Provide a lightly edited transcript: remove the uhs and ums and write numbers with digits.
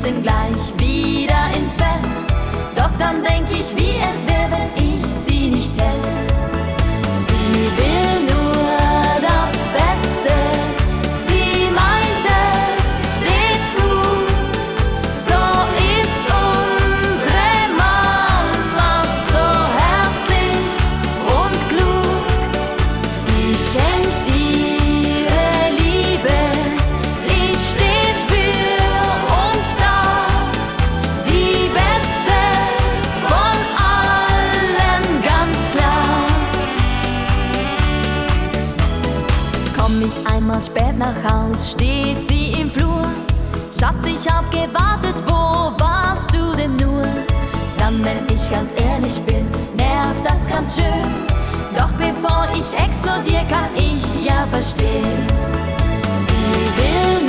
müssten gleich wieder ins Bett. Doch dann denk ich, wie es wäre, wenn ich sie nicht hätte. Sie will nur das Beste, sie meint es stets gut. So ist unsere Mama, so herzlich und klug. Sie schenkt ihre Liebe, ist stets für uns da. Die Beste von allen, ganz klar. Komm ich einmal spät nach Haus, steht sie im Flur. Schatz, ich hab gewartet, wo warst du denn nur? Dann, wenn ich ganz ehrlich bin, nervt das ganz schön. Doch bevor ich explodiere, kann ich ja verstehen. Sie will